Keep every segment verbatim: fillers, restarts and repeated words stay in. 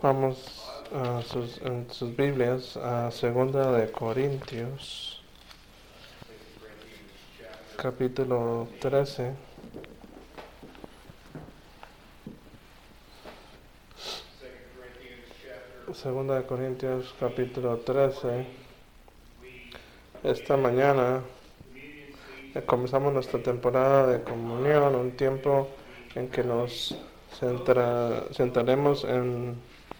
Vamos a sus, en sus Biblias a Segunda de Corintios, capítulo trece. Segunda de Corintios, capítulo trece. Esta mañana comenzamos nuestra temporada de comunión, un tiempo en que nos centra, centraremos en,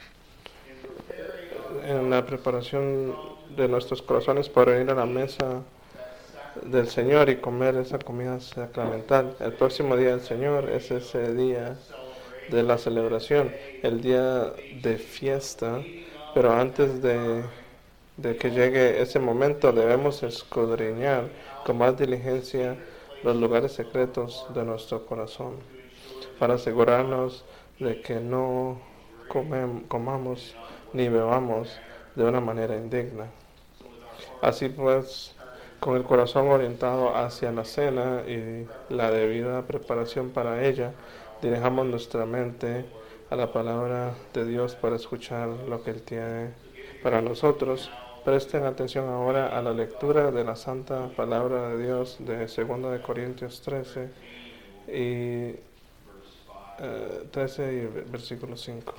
en la preparación de nuestros corazones para ir a la mesa del Señor y comer esa comida sacramental. El próximo día del Señor es ese día de la celebración, el día de fiesta, pero antes de, de que llegue ese momento debemos escudriñar con más diligencia los lugares secretos de nuestro corazón para asegurarnos de que no comem, comamos ni bebamos de una manera indigna. Así pues, con el corazón orientado hacia la cena y la debida preparación para ella, dirijamos nuestra mente a la palabra de Dios para escuchar lo que Él tiene para nosotros. Presten atención ahora a la lectura de la santa palabra de Dios de Segunda de Corintios trece y eh, trece y versículo cinco.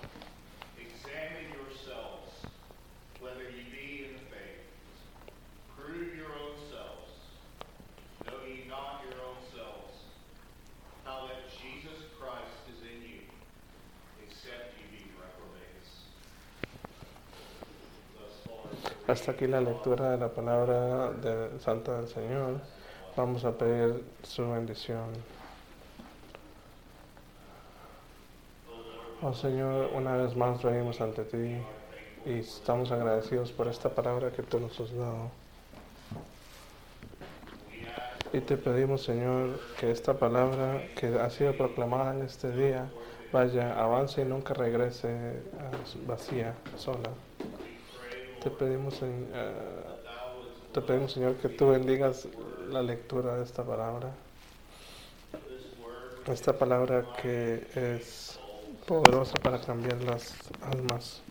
Hasta aquí la lectura de la palabra de Santa del Señor. Vamos a pedir su bendición. Oh Señor, una vez más venimos ante ti y estamos agradecidos por esta palabra que tú nos has dado. Y te pedimos, Señor, que esta palabra que ha sido proclamada en este día vaya, avance y nunca regrese vacía, sola. Te pedimos, uh, te pedimos, Señor, que tú bendigas la lectura de esta palabra. Esta palabra que es poderosa para cambiar las almas.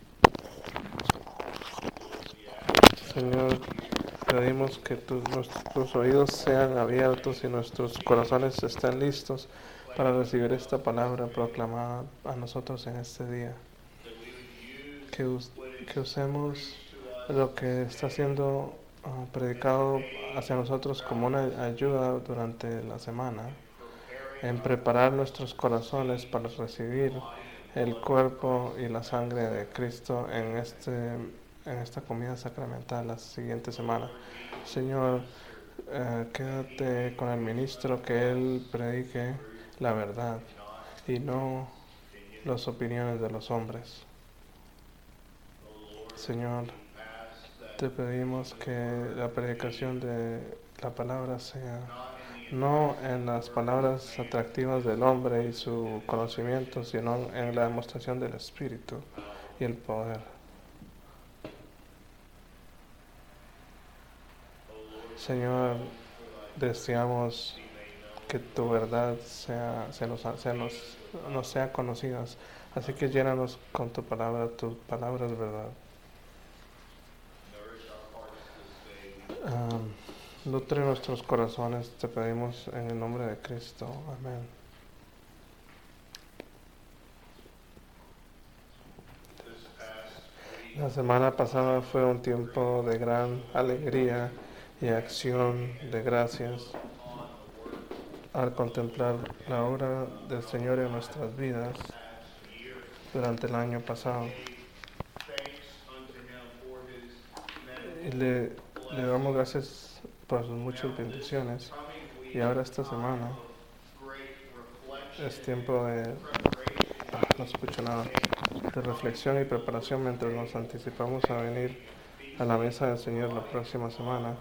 Señor, pedimos que tus, nuestros oídos sean abiertos y nuestros corazones estén listos para recibir esta palabra proclamada a nosotros en este día. Que, us, que usemos lo que está siendo uh, predicado hacia nosotros como una ayuda durante la semana en preparar nuestros corazones para recibir el cuerpo y la sangre de Cristo en, este, en esta comida sacramental la siguiente semana. Señor, eh, quédate con el ministro, que él predique la verdad y no las opiniones de los hombres. Señor, te pedimos que la predicación de la palabra sea no en las palabras atractivas del hombre y su conocimiento, sino en la demostración del Espíritu y el poder. Señor, deseamos que tu verdad sea, se nos, se nos, nos sea conocida, así que llénanos con tu palabra, tu palabra es verdad. Um, nutre nuestros corazones, te pedimos en el nombre de Cristo. Amén. La semana pasada fue un tiempo de gran alegría y acción de gracias al contemplar la obra del Señor en nuestras vidas durante el año pasado. Y le, le damos gracias por sus muchas bendiciones. Y ahora esta semana es tiempo de, ah, no escucho nada, de reflexión y preparación mientras nos anticipamos a venir a la mesa del Señor la próxima semana.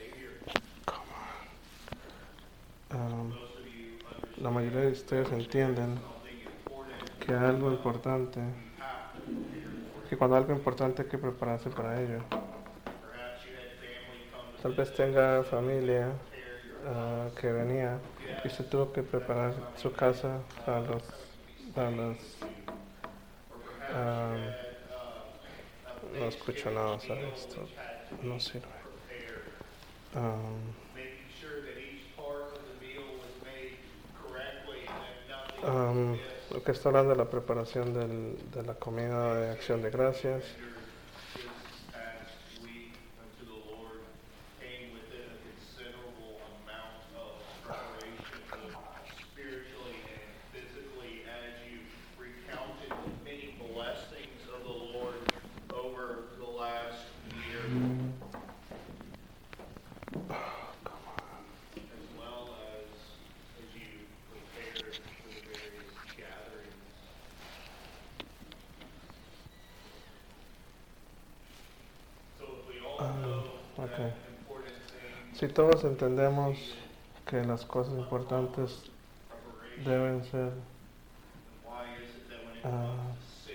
Um, la mayoría de ustedes entienden que algo importante, que cuando algo importante hay que prepararse para ello. Tal vez tenga familia uh, que venía y se tuvo que preparar su casa para los, para los um, escucho nada, ¿sabes? Esto no sirve. Um, um, lo que está hablando de la preparación del, de la comida de acción de gracias. Okay. Si todos entendemos que las cosas importantes deben ser uh,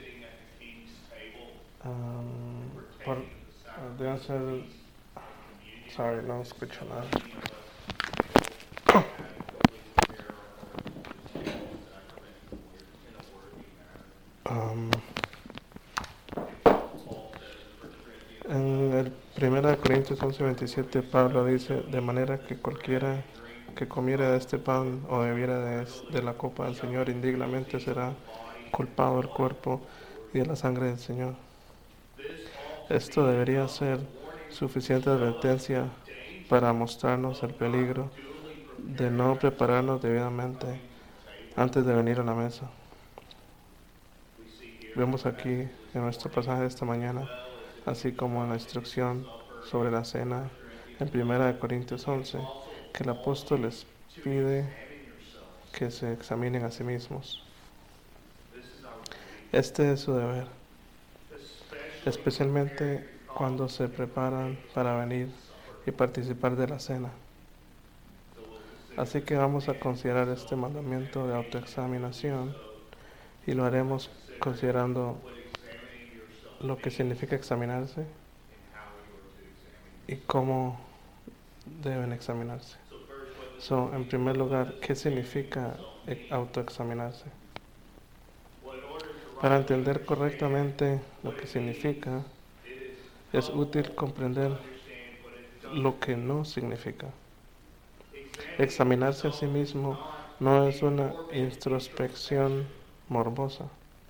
um, por, uh, deben ser sorry, no escucho nada. um, en el primero de Corintios once veintisiete Pablo dice: de manera que cualquiera que comiera de este pan o bebiera de, de la copa del Señor indignamente será culpado del cuerpo y de la sangre del Señor. Esto debería ser suficiente advertencia para mostrarnos el peligro de no prepararnos debidamente antes de venir a la mesa. Vemos aquí en nuestro pasaje de esta mañana, así como en la instrucción sobre la cena en primera de Corintios once, que el apóstol les pide que se examinen a sí mismos. Este es su deber, especialmente cuando se preparan para venir y participar de la cena. Así que vamos a considerar este mandamiento de autoexaminación y lo haremos considerando lo que significa examinarse y cómo deben examinarse. So, en primer lugar, ¿qué significa autoexaminarse? Para entender correctamente lo que significa, es útil comprender lo que no significa. Examinarse a sí mismo no es una introspección morbosa.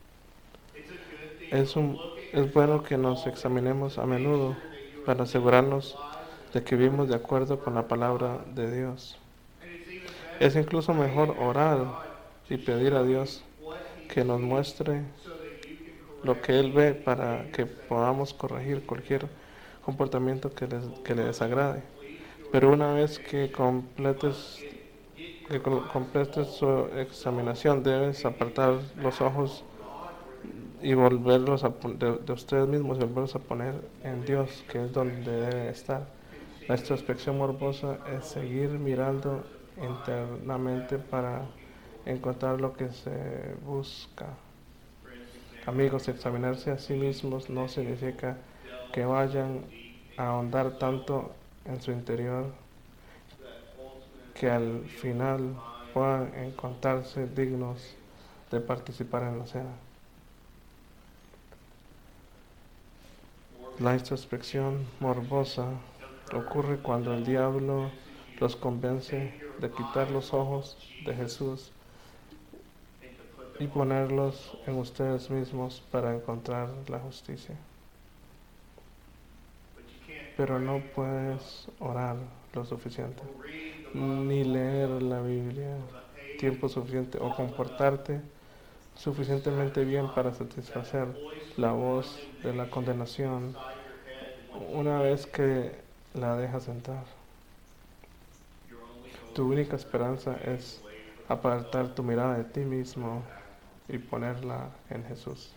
Es, un, es bueno que nos examinemos a menudo para asegurarnos de que vivimos de acuerdo con la palabra de Dios. Es incluso mejor orar y pedir a Dios que nos muestre lo que Él ve para que podamos corregir cualquier comportamiento que, les, que le desagrade. Pero una vez que completes, que completes su examinación, debes apartar los ojos y volverlos a, de, de ustedes mismos y volverlos a poner en Dios, que es donde deben estar. La introspección morbosa es seguir mirando internamente para encontrar lo que se busca. Amigos, examinarse a sí mismos no significa que vayan a ahondar tanto en su interior que al final puedan encontrarse dignos de participar en la cena. La introspección morbosa ocurre cuando el diablo los convence de quitar los ojos de Jesús y ponerlos en ustedes mismos para encontrar la justicia. Pero no puedes orar lo suficiente, ni leer la Biblia tiempo suficiente o comportarte suficientemente bien para satisfacer la voz de la condenación una vez que la dejas entrar. Tu única esperanza es apartar tu mirada de ti mismo y ponerla en Jesús.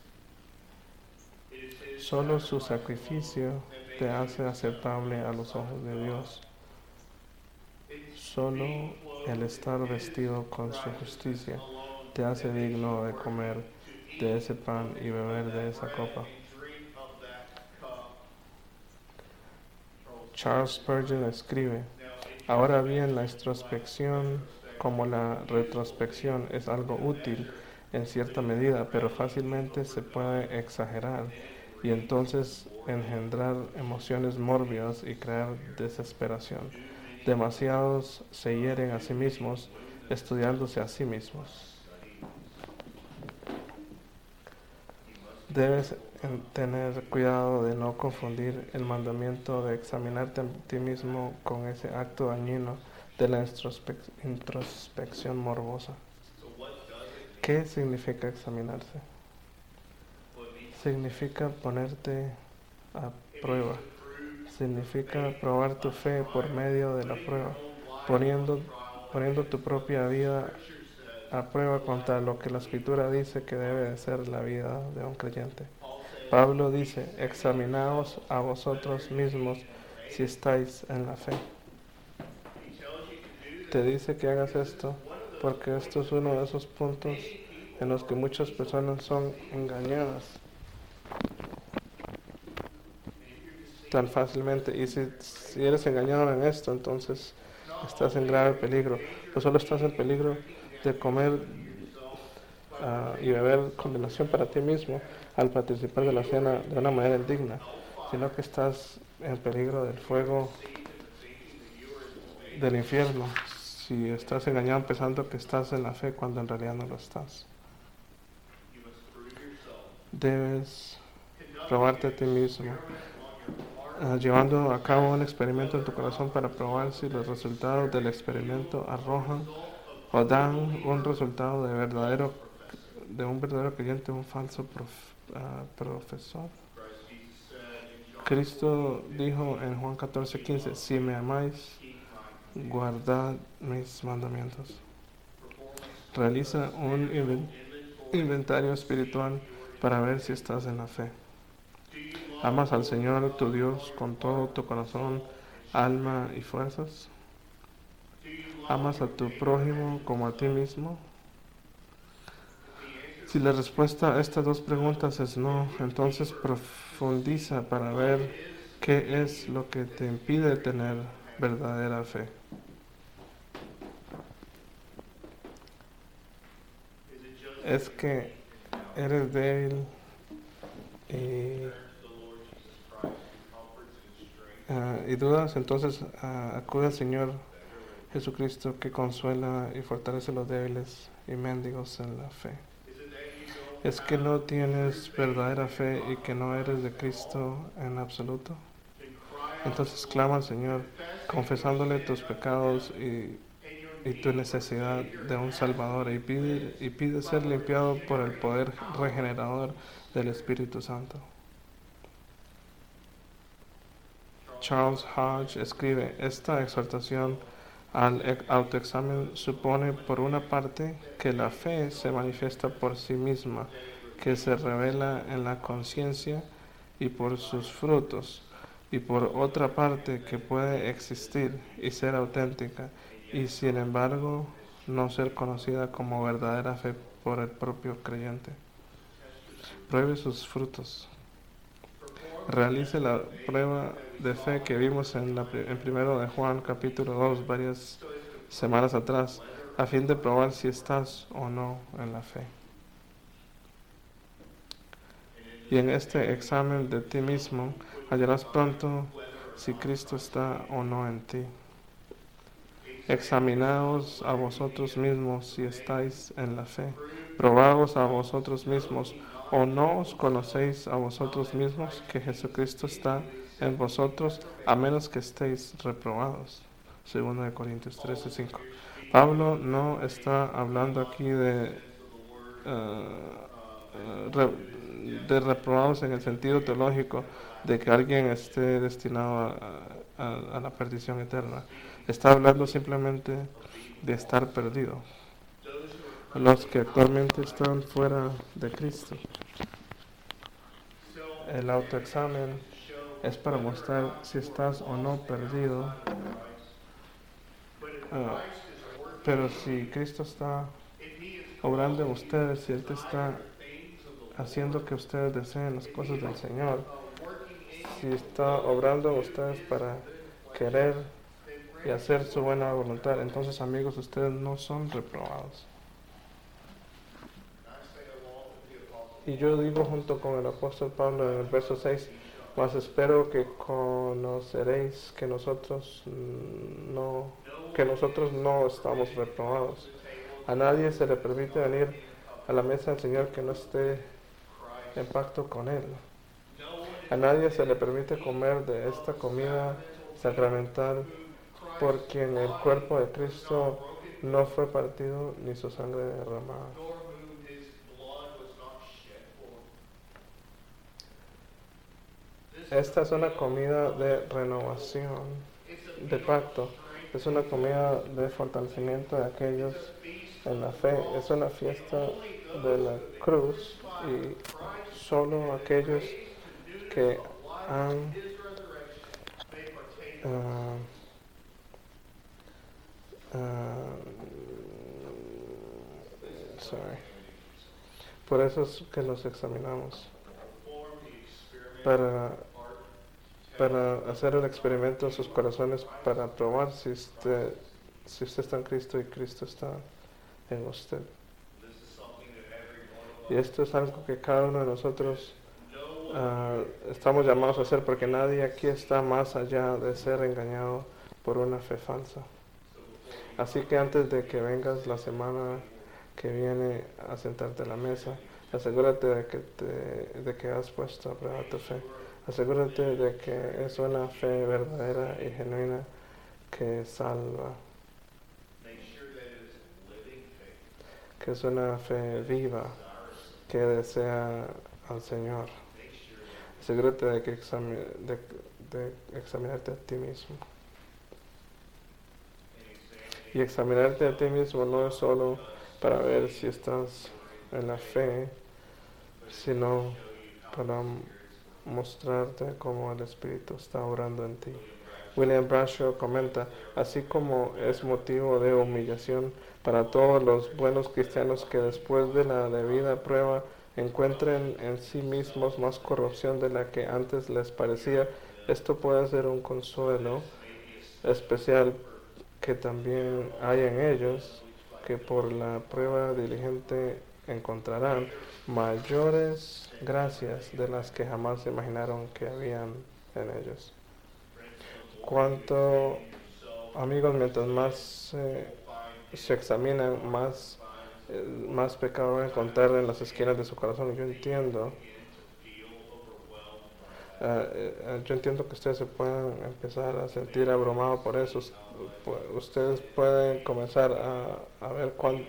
Solo su sacrificio te hace aceptable a los ojos de Dios. Solo el estar vestido con su justicia te hace digno de comer de ese pan y beber de esa copa. Charles Spurgeon escribe: ahora bien, la introspección como la retrospección es algo útil en cierta medida, pero fácilmente se puede exagerar y entonces engendrar emociones mórbidas y crear desesperación. Demasiados se hieren a sí mismos, estudiándose a sí mismos. Debes tener cuidado de no confundir el mandamiento de examinarte a ti mismo con ese acto dañino de la introspección morbosa. ¿Qué significa examinarse? Significa ponerte a prueba. Significa probar tu fe por medio de la prueba, poniendo, poniendo tu propia vida a prueba contra lo que la Escritura dice que debe de ser la vida de un creyente. Pablo dice, examinaos a vosotros mismos si estáis en la fe. Te dice que hagas esto porque esto es uno de esos puntos en los que muchas personas son engañadas tan fácilmente. Y si, si eres engañado en esto, entonces estás en grave peligro. No solo estás en peligro de comer uh, y beber condenación para ti mismo al participar de la cena de una manera indigna, sino que estás en peligro del fuego del infierno si estás engañado pensando que estás en la fe cuando en realidad no lo estás. Debes probarte a ti mismo, uh, llevando a cabo un experimento en tu corazón para probar si los resultados del experimento arrojan o dan un resultado de verdadero de un verdadero creyente o un falso prof, uh, profesor. Cristo dijo en Juan catorce quince, si me amáis, guardad mis mandamientos. Realiza un inventario espiritual para ver si estás en la fe. ¿Amas al Señor tu Dios con todo tu corazón, alma y fuerzas? ¿Amas a tu prójimo como a ti mismo? Si la respuesta a estas dos preguntas es no, entonces profundiza para ver qué es lo que te impide tener verdadera fe. Es que eres débil y, uh, y dudas, entonces uh, acude al Señor Jesucristo que consuela y fortalece a los débiles y mendigos en la fe. ¿Es que no tienes verdadera fe y que no eres de Cristo en absoluto? Entonces clama al Señor, confesándole tus pecados y, y tu necesidad de un Salvador, y pide, y pide ser limpiado por el poder regenerador del Espíritu Santo. Charles Hodge escribe, esta exhortación al autoexamen supone por una parte que la fe se manifiesta por sí misma, que se revela en la conciencia y por sus frutos, y por otra parte que puede existir y ser auténtica y sin embargo no ser conocida como verdadera fe por el propio creyente. Pruebe sus frutos. Realice la prueba de fe que vimos en, la, en primero de Juan capítulo dos varias semanas atrás, a fin de probar si estás o no en la fe. Y en este examen de ti mismo hallarás pronto si Cristo está o no en ti. Examinaos a vosotros mismos si estáis en la fe. Probaos a vosotros mismos, o no os conocéis a vosotros mismos que Jesucristo está en vosotros, a menos que estéis reprobados. Segundo de Corintios trece cinco. Pablo no está hablando aquí de, uh, re, de reprobados en el sentido teológico de que alguien esté destinado a, a, a la perdición eterna. Está hablando simplemente de estar perdido. Los que actualmente están fuera de Cristo. El autoexamen es para mostrar si estás o no perdido. Uh, pero si Cristo está obrando en ustedes, si Él te está haciendo que ustedes deseen las cosas del Señor, si está obrando en ustedes para querer y hacer su buena voluntad, entonces amigos, ustedes no son reprobados. Y yo digo junto con el apóstol Pablo en el verso seis, mas espero que conoceréis que nosotros no, que nosotros no estamos reprobados. A nadie se le permite venir a la mesa del Señor que no esté en pacto con Él. A nadie se le permite comer de esta comida sacramental por quien el cuerpo de Cristo no fue partido ni su sangre derramada. Esta es una comida de renovación, de pacto. Es una comida de fortalecimiento de aquellos en la fe. Es una fiesta de la cruz y solo aquellos que han uh, uh, sorry. Por eso es que nos examinamos para para hacer el experimento en sus corazones, para probar si usted, si usted está en Cristo y Cristo está en usted. Y esto es algo que cada uno de nosotros uh, estamos llamados a hacer, porque nadie aquí está más allá de ser engañado por una fe falsa. Así que antes de que vengas la semana que viene a sentarte a la mesa, asegúrate de que, te, de que has puesto a prueba tu fe. Asegúrate de que es una fe verdadera y genuina que salva. Que es una fe viva que desea al Señor. Asegúrate de, que exami de, de examinarte a ti mismo. Y examinarte a ti mismo no es solo para ver si estás en la fe, sino para mostrarte cómo el Espíritu está obrando en ti. William Bradshaw comenta, así como es motivo de humillación para todos los buenos cristianos que después de la debida prueba encuentren en sí mismos más corrupción de la que antes les parecía, esto puede ser un consuelo especial que también hay en ellos, que por la prueba diligente encontrarán mayores gracias de las que jamás se imaginaron que habían en ellos. Cuanto, amigos, mientras más eh, se examinan, más, eh, más pecado van a encontrar en las esquinas de su corazón. Yo entiendo, uh, uh, yo entiendo que ustedes se pueden empezar a sentir abrumados por eso. Ustedes pueden comenzar a, a ver cuán,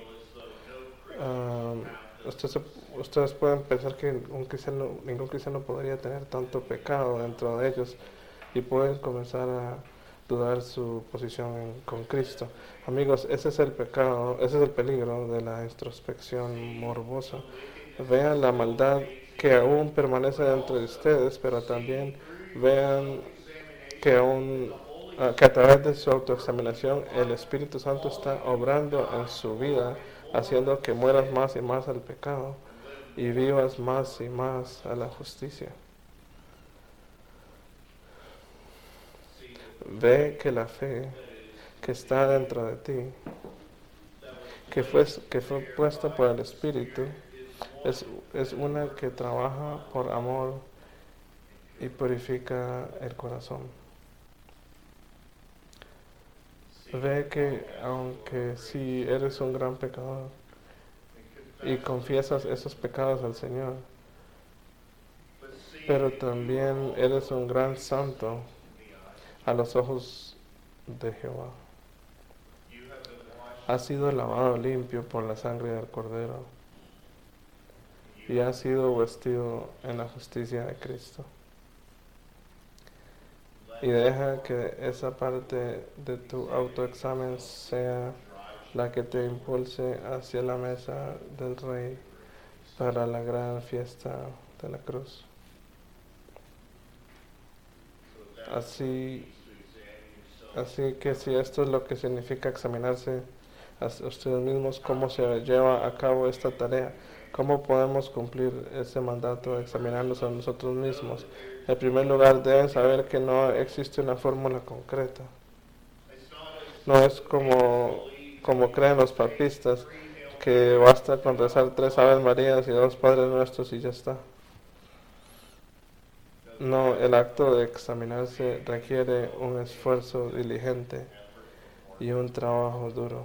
uh, ustedes, ustedes pueden pensar que un cristiano, ningún cristiano podría tener tanto pecado dentro de ellos, y pueden comenzar a dudar su posición en, con Cristo. Amigos, ese es el pecado, ese es el peligro de la introspección morbosa. Vean la maldad que aún permanece dentro de ustedes, pero también vean que, aún, uh, que a través de su autoexaminación el Espíritu Santo está obrando en su vida, haciendo que mueras más y más al pecado y vivas más y más a la justicia. Ve que la fe que está dentro de ti, que fue, que fue puesta por el Espíritu, es, es una que trabaja por amor y purifica el corazón. Ve que aunque si eres un gran pecador y confiesas esos pecados al Señor, pero también eres un gran santo a los ojos de Jehová. Has sido lavado limpio por la sangre del Cordero y has sido vestido en la justicia de Cristo. Y deja que esa parte de tu autoexamen sea la que te impulse hacia la mesa del Rey para la gran fiesta de la cruz. Así, así que si esto es lo que significa examinarse a ustedes mismos, cómo se lleva a cabo esta tarea, cómo podemos cumplir ese mandato de examinarnos a nosotros mismos. En primer lugar, deben saber que no existe una fórmula concreta. No es como, como creen los papistas, que basta con rezar tres Aves Marías y dos Padres Nuestros y ya está. No, el acto de examinarse requiere un esfuerzo diligente y un trabajo duro.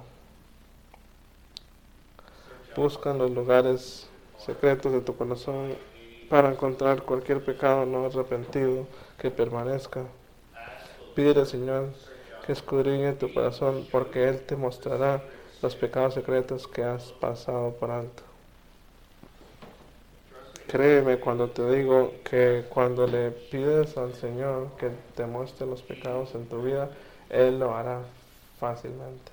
Busca en los lugares secretos de tu corazón para encontrar cualquier pecado no arrepentido que permanezca. Pídele al Señor que escudriñe tu corazón, porque Él te mostrará los pecados secretos que has pasado por alto. Créeme cuando te digo que cuando le pides al Señor que te muestre los pecados en tu vida, Él lo hará fácilmente.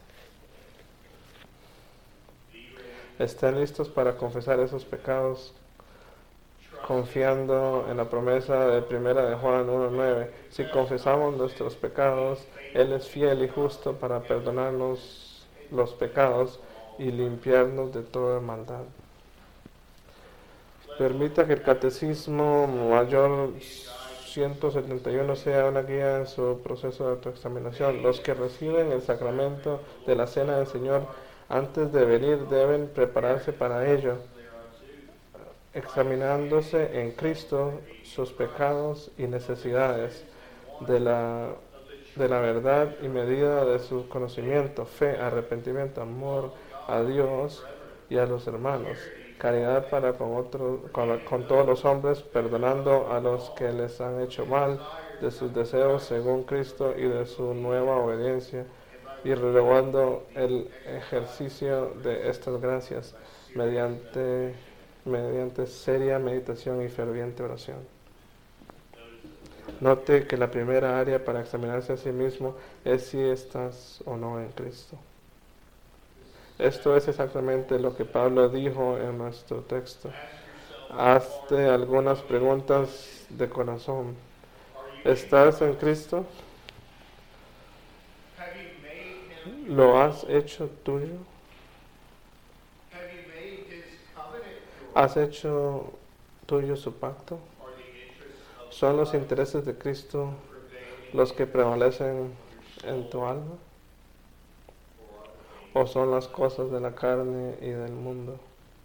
Estén listos para confesar esos pecados, confiando en la promesa de primera de Juan uno nueve. Si confesamos nuestros pecados, Él es fiel y justo para perdonarnos los pecados y limpiarnos de toda maldad. Permita que el Catecismo Mayor ciento setenta y uno sea una guía en su proceso de autoexaminación. Los que reciben el sacramento de la Cena del Señor antes de venir deben prepararse para ello, examinándose en Cristo sus pecados y necesidades de la, de la verdad y medida de su conocimiento, fe, arrepentimiento, amor a Dios y a los hermanos, caridad para con, otros, con, con todos los hombres, perdonando a los que les han hecho mal, de sus deseos según Cristo y de su nueva obediencia, y renovando el ejercicio de estas gracias mediante, mediante seria meditación y ferviente oración. Note que la primera área para examinarse a sí mismo es si estás o no en Cristo. Esto es exactamente lo que Pablo dijo en nuestro texto. Hazte algunas preguntas de corazón. ¿Estás en Cristo? ¿Lo has hecho tuyo? ¿Has hecho tuyo su pacto? ¿Son los intereses de Cristo los que prevalecen en tu alma? ¿O son las cosas de la carne y del mundo?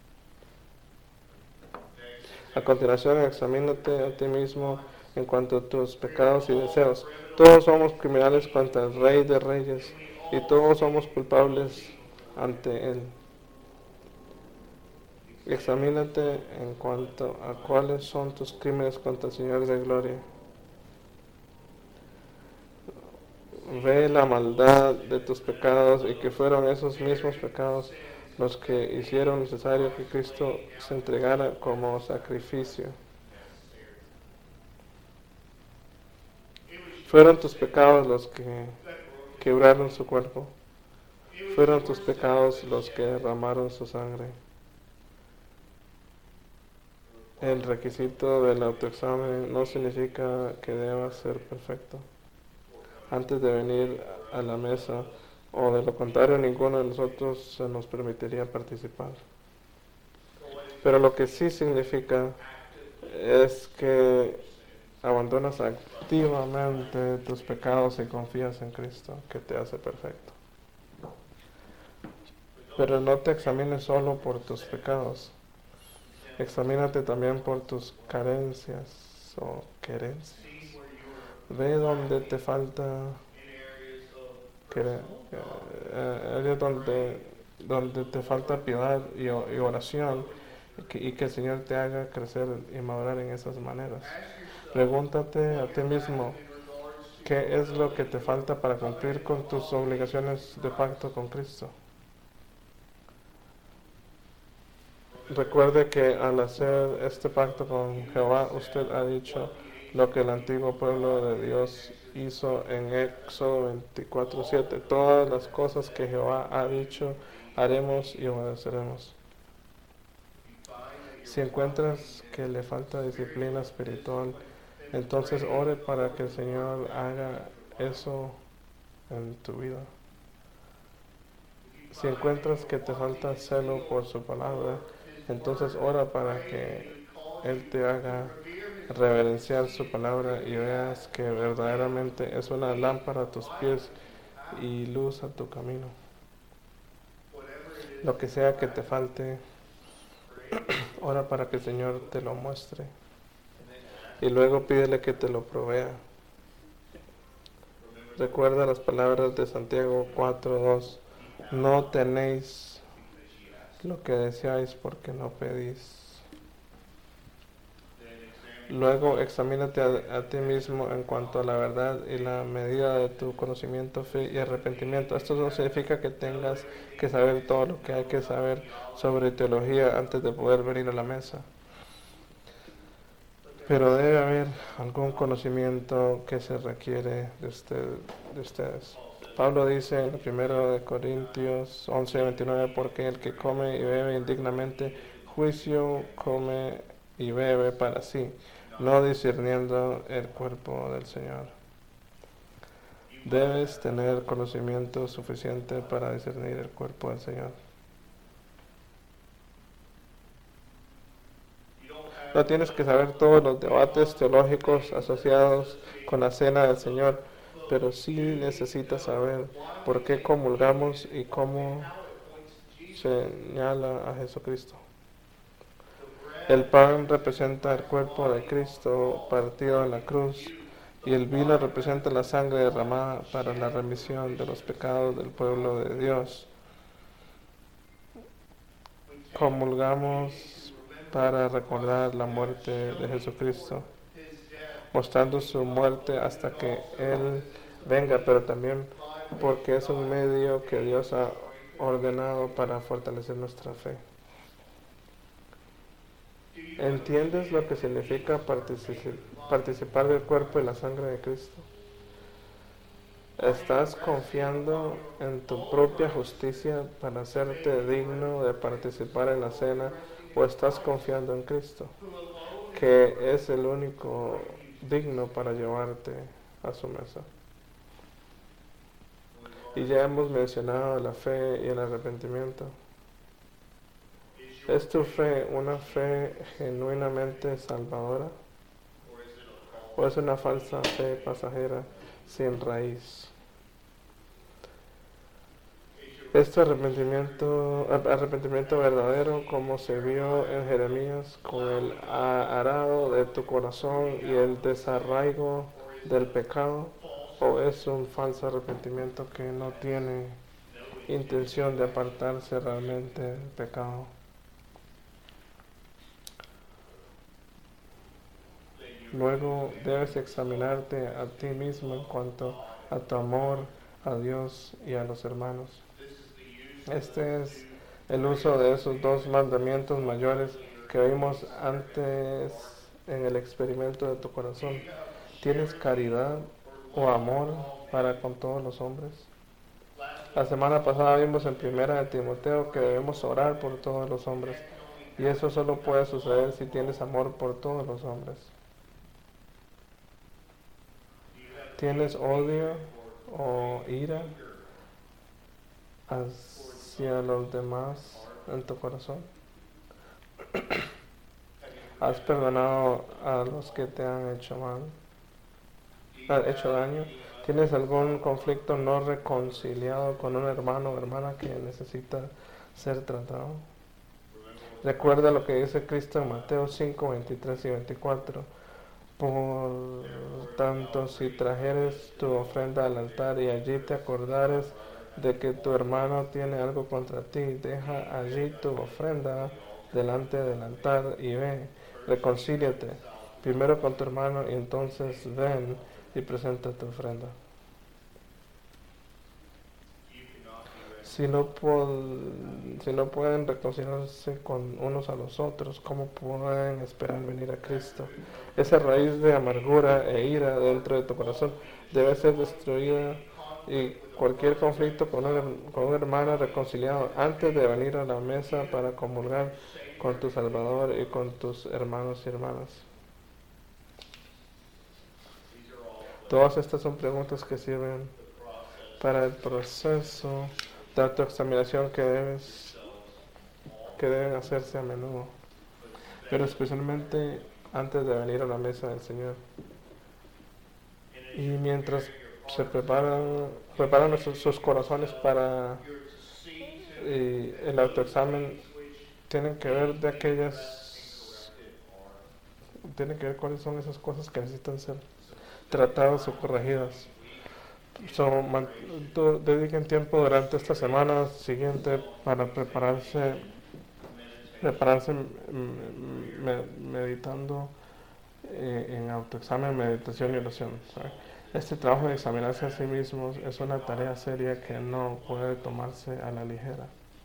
A continuación, examínate a ti mismo en cuanto a tus pecados y deseos. Todos somos criminales contra el Rey de Reyes y todos somos culpables ante Él. Examínate en cuanto a cuáles son tus crímenes contra el Señor de Gloria. Ve la maldad de tus pecados y que fueron esos mismos pecados los que hicieron necesario que Cristo se entregara como sacrificio. Fueron tus pecados los que quebraron su cuerpo. Fueron tus pecados los que derramaron su sangre. El requisito del autoexamen no significa que debas ser perfecto antes de venir a la mesa, o de lo contrario ninguno de nosotros se nos permitiría participar. Pero lo que sí significa es que abandonas activamente tus pecados y confías en Cristo, que te hace perfecto. Pero no te examines solo por tus pecados. Examínate también por tus carencias o querencias. Ve donde te falta áreas eh, donde, donde te falta piedad y, y oración, y que, y que el Señor te haga crecer y madurar en esas maneras. Pregúntate a ti mismo qué es lo que te falta para cumplir con tus obligaciones de pacto con Cristo. Recuerde que al hacer este pacto con Jehová, usted ha dicho lo que el antiguo pueblo de Dios hizo en Éxodo veinticuatro siete. Todas las cosas que Jehová ha dicho, haremos y obedeceremos. Si encuentras que le falta disciplina espiritual, entonces ore para que el Señor haga eso en tu vida. Si encuentras que te falta celo por su palabra, entonces ora para que Él te haga reverenciar su palabra y veas que verdaderamente es una lámpara a tus pies y luz a tu camino. Lo que sea que te falte, ora para que el Señor te lo muestre. Y luego pídele que te lo provea. Recuerda las palabras de Santiago cuatro dos. No tenéis lo que deseáis porque no pedís. Luego examínate a, a ti mismo en cuanto a la verdad y la medida de tu conocimiento, fe y arrepentimiento. Esto no significa que tengas que saber todo lo que hay que saber sobre teología antes de poder venir a la mesa. Pero debe haber algún conocimiento que se requiere de, usted, de ustedes. Pablo dice en el primero de Corintios once veintinueve, porque el que come y bebe indignamente, juicio come y bebe para sí, no discerniendo el cuerpo del Señor. Debes tener conocimiento suficiente para discernir el cuerpo del Señor. No tienes que saber todos los debates teológicos asociados con la cena del Señor, pero sí necesitas saber por qué comulgamos y cómo señala a Jesucristo. El pan representa el cuerpo de Cristo partido en la cruz, y el vino representa la sangre derramada para la remisión de los pecados del pueblo de Dios. Comulgamos para recordar la muerte de Jesucristo, mostrando su muerte hasta que Él venga, pero también porque es un medio que Dios ha ordenado para fortalecer nuestra fe. ¿Entiendes lo que significa particip- participar del cuerpo y la sangre de Cristo? ¿Estás confiando en tu propia justicia para hacerte digno de participar en la cena, o estás confiando en Cristo, que es el único digno para llevarte a su mesa? Y ya hemos mencionado la fe y el arrepentimiento. ¿Es tu fe una fe genuinamente salvadora? ¿O es una falsa fe pasajera sin raíz? Este arrepentimiento, arrepentimiento verdadero, como se vio en Jeremías, con el arado de tu corazón y el desarraigo del pecado, o es un falso arrepentimiento que no tiene intención de apartarse realmente del pecado? Luego debes examinarte a ti mismo en cuanto a tu amor a Dios y a los hermanos. Este es el uso de esos dos mandamientos mayores que vimos antes en el experimento de tu corazón. ¿Tienes caridad o amor para con todos los hombres? La semana pasada vimos en primera de Timoteo que debemos orar por todos los hombres, y eso solo puede suceder si tienes amor por todos los hombres. ¿Tienes odio o ira hacia los demás en tu corazón? ¿Has perdonado a los que te han hecho mal, han hecho daño? ¿Tienes algún conflicto no reconciliado con un hermano o hermana que necesita ser tratado? Recuerda lo que dice Cristo en Mateo cinco, veintitrés y veinticuatro. Por tanto, si trajeres tu ofrenda al altar y allí te acordares de que tu hermano tiene algo contra ti, deja allí tu ofrenda delante del altar y ve, reconcíliate primero con tu hermano y entonces ven y presenta tu ofrenda. Si no, si no pueden reconciliarse con unos a los otros, ¿cómo pueden esperar venir a Cristo? Esa raíz de amargura e ira dentro de tu corazón debe ser destruida, y cualquier conflicto con un, con un hermano reconciliado antes de venir a la mesa para comulgar con tu Salvador y con tus hermanos y hermanas. Todas estas son preguntas que sirven para el proceso de autoexaminación que debes que deben hacerse a menudo, pero especialmente antes de venir a la mesa del Señor. Y mientras se preparan preparan sus, sus corazones para y el autoexamen tiene que ver de aquellas, tiene que ver cuáles son esas cosas que necesitan ser tratadas o corregidas. So, man, du- dediquen tiempo durante esta semana siguiente para prepararse, prepararse mm, me- meditando eh, en autoexamen, meditación y oración. ¿Sabe? Este trabajo de examinarse a sí mismos es una tarea seria que no puede tomarse a la ligera.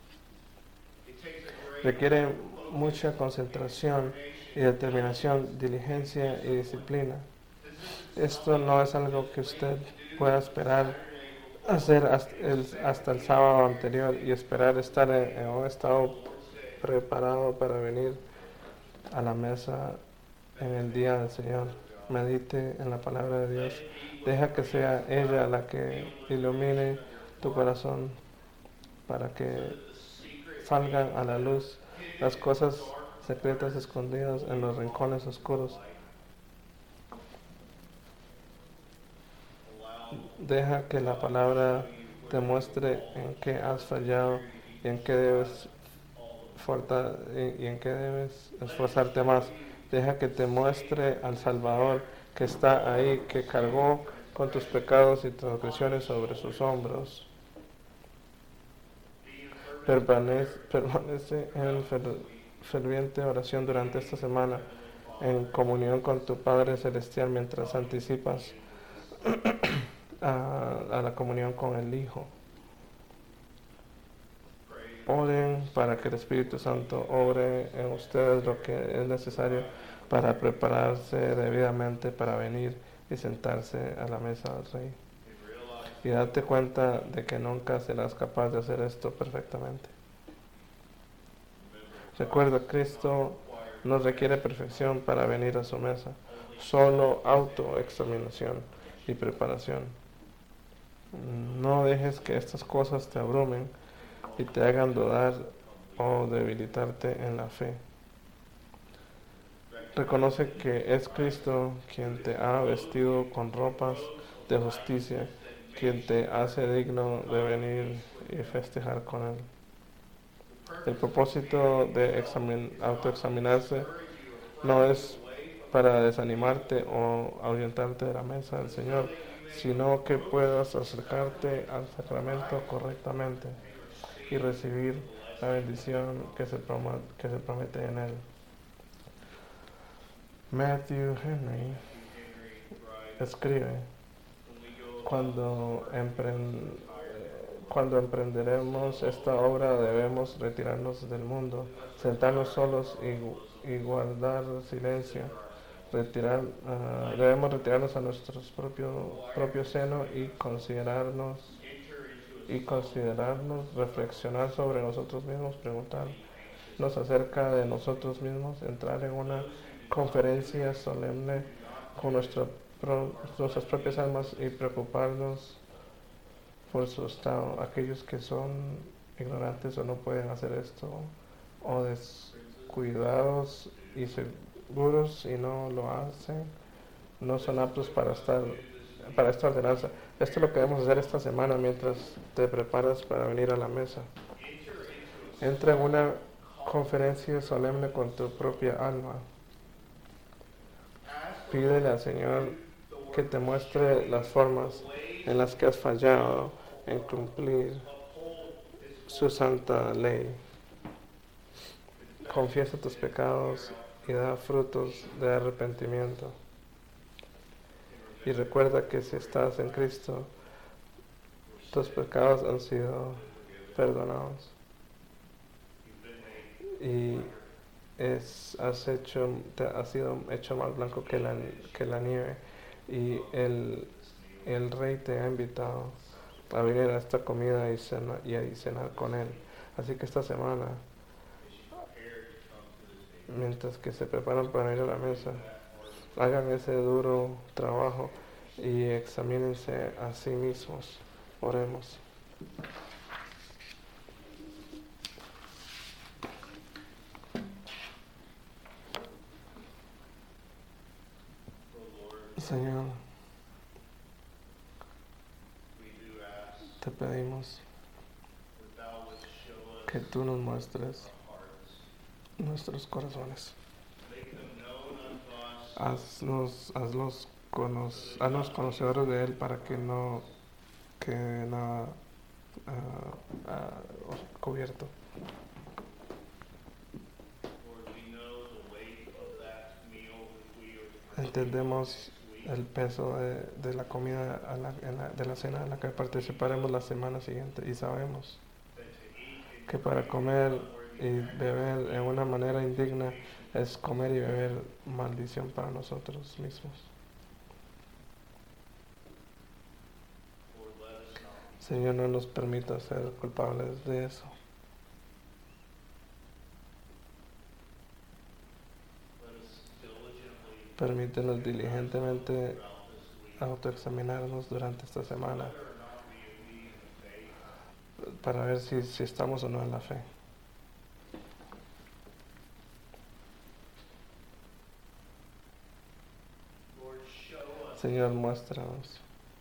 Requiere mucha concentración y determinación, diligencia y disciplina. Esto no es algo que usted pueda esperar hacer hasta el, hasta el sábado anterior y esperar estar en, en un estado preparado para venir a la mesa en el día del Señor. Medite en la palabra de Dios. Deja que sea ella la que ilumine tu corazón para que salgan a la luz las cosas secretas escondidas en los rincones oscuros. Deja que la palabra te muestre en qué has fallado y en qué debes forta- y en qué debes esforzarte más. Deja que te muestre al Salvador que está ahí, que cargó con tus pecados y transgresiones sobre sus hombros. Permanece, permanece en fer- ferviente oración durante esta semana, en comunión con tu Padre Celestial, mientras anticipas a, a la comunión con el Hijo. Oren para que el Espíritu Santo obre en ustedes lo que es necesario para prepararse debidamente para venir y sentarse a la mesa del Rey. Y date cuenta de que nunca serás capaz de hacer esto perfectamente. Recuerda, Cristo no requiere perfección para venir a su mesa, solo autoexaminación y preparación. No dejes que estas cosas te abrumen y te hagan dudar o debilitarte en la fe. Reconoce que es Cristo quien te ha vestido con ropas de justicia, quien te hace digno de venir y festejar con Él. El propósito de examin- autoexaminarse no es para desanimarte o ahuyentarte de la mesa del Señor, sino que puedas acercarte al sacramento correctamente y recibir la bendición que se, promo- que se promete en Él. Matthew Henry escribe: cuando, empren- cuando emprenderemos esta obra debemos retirarnos del mundo, sentarnos solos y, y guardar silencio. Retirar, uh, debemos retirarnos a nuestro propio, propio seno y considerarnos y considerarnos, reflexionar sobre nosotros mismos, preguntarnos acerca de nosotros mismos, entrar en una conferencia solemne con nuestra, pro, nuestras propias almas y preocuparnos por su estado. Aquellos que son ignorantes o no pueden hacer esto, o descuidados y seguros y no lo hacen, no son aptos para estar para esta ordenanza. Esto es lo que debemos hacer esta semana mientras te preparas para venir a la mesa. Entra en una conferencia solemne con tu propia alma. Pídele al Señor que te muestre las formas en las que has fallado en cumplir su santa ley. Confiesa tus pecados y da frutos de arrepentimiento. Y recuerda que si estás en Cristo, tus pecados han sido perdonados. Y es, has, hecho, te has sido hecho más blanco que la, que la nieve. Y el, el Rey te ha invitado a venir a esta comida y, cena, y a cenar con Él. Así que esta semana, mientras que se preparan para ir a la mesa, hagan ese duro trabajo y examínense a sí mismos. Oremos. Señor, te pedimos que tú nos muestres nuestros corazones. Haznos, hazlos cono haznos conocedores de Él para que no quede nada uh, uh, cubierto. Entendemos el peso de, de la comida a la, en la, de la cena en la que participaremos la semana siguiente, y sabemos que para comer y beber en una manera indigna es comer y beber maldición para nosotros mismos. Señor, no nos permita ser culpables de eso. Permítenos diligentemente autoexaminarnos durante esta semana para ver si, si estamos o no en la fe. Señor, muéstranos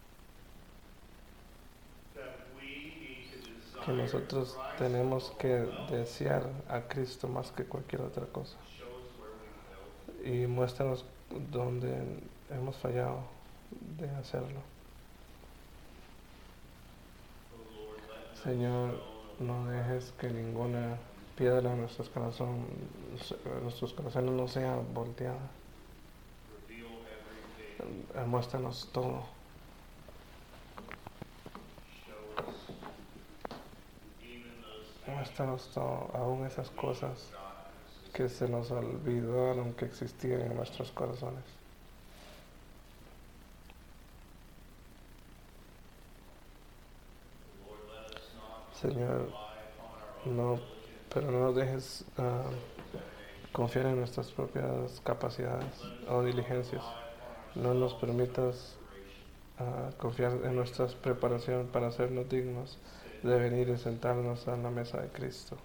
que nosotros tenemos que desear a Cristo más que cualquier otra cosa. Y muéstranos donde hemos fallado de hacerlo. Señor, no dejes que ninguna piedra en nuestros corazones, nuestros corazones no sea volteada. Muéstranos todo. Muéstranos todo, aún esas cosas que se nos olvidaron que existían en nuestros corazones. Señor, no, pero no nos dejes uh, confiar en nuestras propias capacidades o diligencias. No nos permitas uh, confiar en nuestra preparación para hacernos dignos de venir y sentarnos a la mesa de Cristo.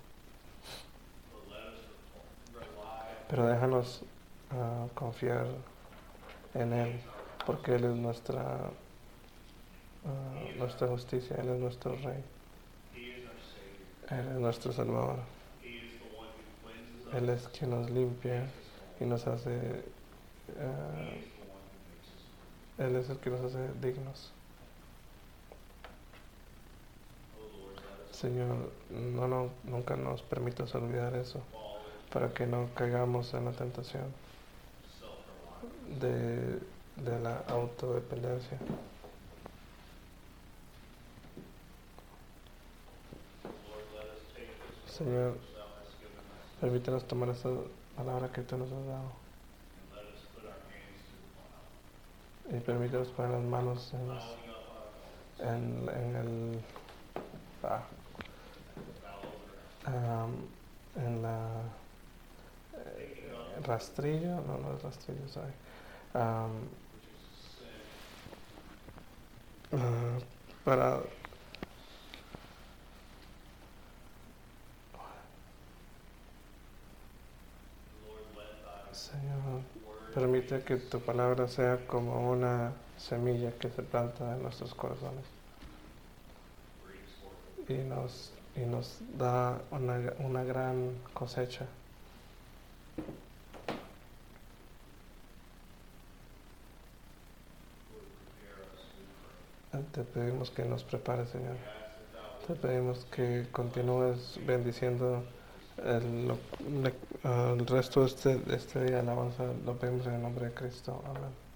Pero déjanos uh, confiar en Él, porque Él es nuestra, uh, nuestra justicia, Él es nuestro Rey. Él es nuestro Salvador. Él es quien nos limpia y nos hace, uh, Él es el que nos hace dignos. Señor, no, no, nunca nos permitas olvidar eso, para que no caigamos en la tentación de, de la autodependencia. Señor, permítanos tomar esta palabra que tú nos has dado y permítanos poner las manos en, en, en el ah, um, en la eh, rastrillo, no, no es rastrillo, sorry. Um, uh, para Señor, permite que tu palabra sea como una semilla que se planta en nuestros corazones y nos, y nos da una, una gran cosecha. Te pedimos que nos prepares, Señor. Te pedimos que continúes bendiciendo el, lo, le, uh, el resto de este, de este día de alabanza. Lo pedimos en el nombre de Cristo. Amén.